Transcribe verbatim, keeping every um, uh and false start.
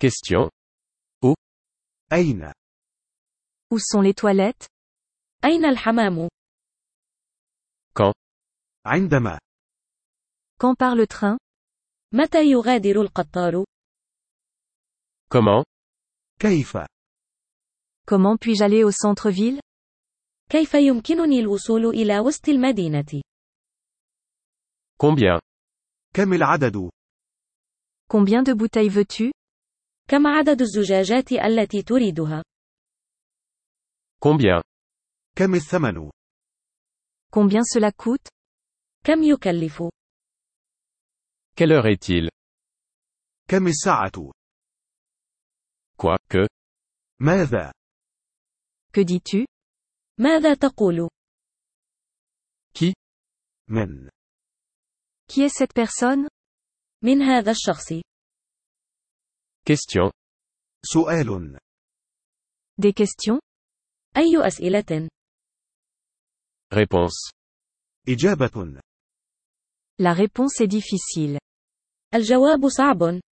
Question. أين؟ Où sont les toilettes? أين الحمام؟ Quand? عندما. Quand part le train? متى يغادر القطار؟ Comment? كيف؟ Comment puis-je aller au centre-ville? كيف يمكنني الوصول إلى وسط المدينة؟ Combien? كم العدد؟ Combien de bouteilles veux-tu? كم عدد الزجاجات التي تريدها؟ Combien? كم الثمن؟ Combien cela coûte? كم يكلف؟ Quelle heure est-il? كم الساعة؟ Quoi, que? ماذا؟ Que dis-tu? ماذا تقول؟ Qui? من؟ Qui est cette personne? من هذا الشخص؟ Question. سؤال. Des questions? أي أسئلة؟ Réponse. إجابة. La réponse est difficile. الجواب صعب.